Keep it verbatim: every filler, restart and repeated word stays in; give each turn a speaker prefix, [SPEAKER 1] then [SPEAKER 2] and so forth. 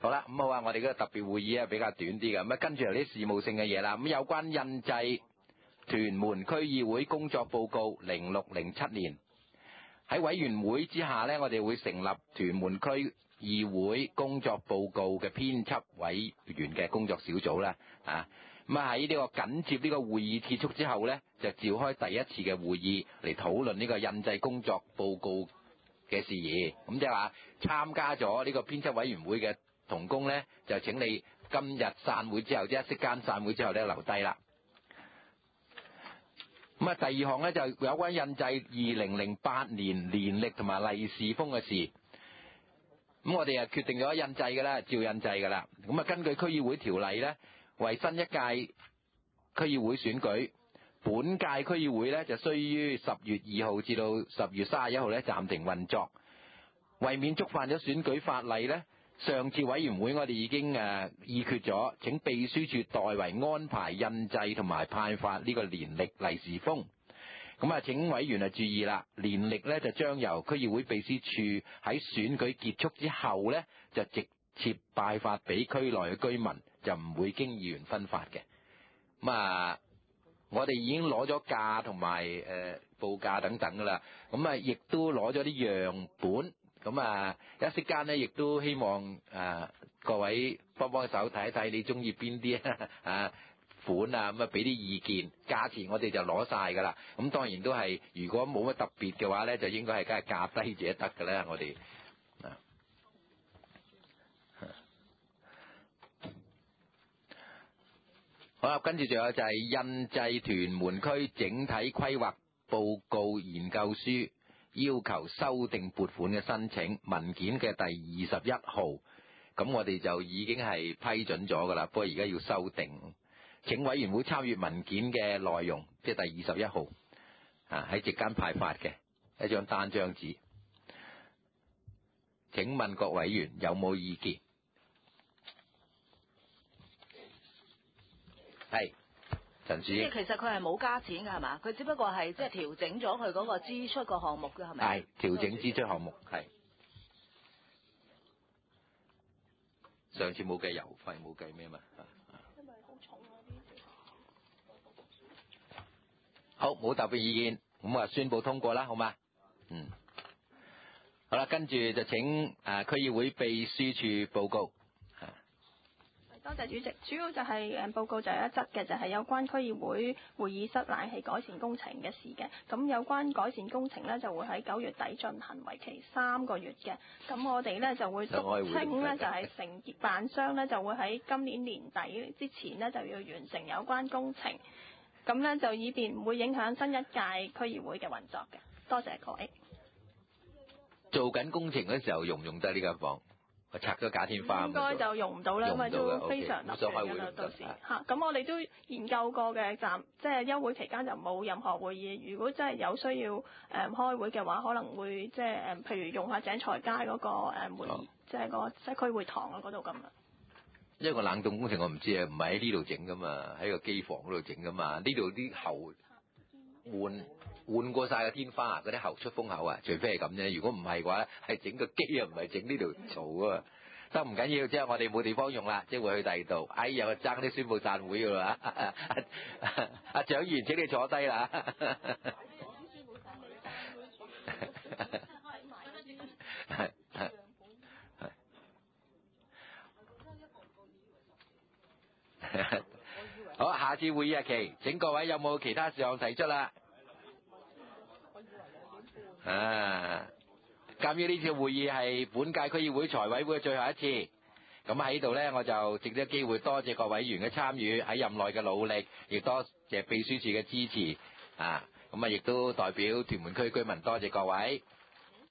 [SPEAKER 1] 好啦，咁好啊，我哋嗰個特別會議啊比較短啲嘅，咁啊跟住有啲事務性嘅嘢啦。咁有關印製屯門區議會工作報告零六零七年，喺委員會之下呢，我哋會成立屯門區議會工作報告嘅編輯委員嘅工作小組啦。啊，咁啊喺呢個緊接呢個會議結束之後呢，就召開第一次嘅會議嚟討論呢個印製工作報告嘅事宜。咁即係話參加咗呢個編輯委員會嘅同工呢，就請你今日散會之後，即係一息間散會之後呢，留低啦。咁啊，第二項呢，就有關印製二零零八年年曆同埋利是封嘅事。咁我哋啊決定咗印製㗎啦，照印製㗎啦。咁啊，根據區議會條例呢，為新一屆區議會選舉，本屆區議會呢就需於十月二號至到十月三十一號呢暫停運作。為免觸犯咗選舉法例呢，上次委員會我哋已經誒議決咗，請秘書處代為安排印製同埋派發呢個年曆利是封。咁啊，請委員啊注意啦，年曆呢就將由區議會秘書處喺選舉結束之後呢，就直接派發俾區內嘅居民，就唔會經議員分發嘅。咁啊，我哋已經攞咗價同埋誒報價等等噶啦，咁啊亦都攞咗啲樣本。咁啊，一息間呢，亦都希望誒、啊、各位幫幫手睇一睇，你中意邊啲啊款啊，咁啊俾啲意見。價錢我哋就攞晒噶啦。咁當然都係，如果冇乜特別嘅話呢，就應該係梗係價低者得噶啦。我哋啊，好啦，跟住仲有就係印製屯門區整體規劃報告研究書。要求修訂撥款嘅申請文件嘅第二十一號，咁我哋就已經係批准咗噶啦，不過而家要修訂，請委員會參閱文件嘅內容，即係第二十一號啊，喺席間派發嘅一張單張紙。請問各委員有冇意見？係。
[SPEAKER 2] 即係其實佢係冇加錢㗎係嘛？佢只不過係即係調整咗佢嗰個支出個項目㗎係咪？
[SPEAKER 1] 係調整支出項目係。上次冇計郵費，冇計咩嘛？
[SPEAKER 3] 因為好重嗰啲。
[SPEAKER 1] 好，冇特別意見，咁啊宣佈通過啦，好嘛？嗯。好啦，跟住就請誒區議會秘書處報告。
[SPEAKER 3] 多謝主席，主要就係誒報告就有一則嘅，就係有關區議會會議室冷氣改善工程嘅事嘅。咁有關改善工程呢，就會喺九月底進行，為期三個月嘅。咁我哋呢，就會督稱呢，就係承辦商呢，就會喺今年年底之前呢，就要完成有關工程。咁呢，就以便唔會影響新一屆區議會嘅運作嘅。多謝各位。
[SPEAKER 1] 做緊工程嗰時候用唔用得呢間房？我拆咗假天花，
[SPEAKER 3] 應該就用唔到啦，因為都非常特殊㗎啦，到時嚇。咁我哋都研究過嘅，暫即係休會期間就冇任何會議。如果真係有需要誒、嗯、開會嘅話，可能會即係誒，譬如用下井財街嗰個誒會議，即係個西區會堂啊嗰度咁啦。
[SPEAKER 1] 因為個冷凍工程我唔知啊，唔係喺呢度整噶嘛，喺個機房嗰度整噶嘛。呢度啲喉換換過晒個天花啊，嗰啲喉出風口啊，除非係咁啫。如果唔係嘅話，係整個機啊，唔係整呢度嘈啊。得唔緊要，即係我哋冇地方用啦，即係會去第二度。哎呀，我爭啲宣佈散會噶啦。阿蔣議員，請你坐低啦。好，下次會議日期，請各位有冇其他事項提出啦？啊，鑒於呢次會議係本屆區議會財委會嘅最後一次，咁喺度呢，我就藉呢個機會多謝各委員嘅參與，喺任內嘅努力，亦多謝秘書處嘅支持啊！咁啊，亦都代表屯門區居民多謝各位。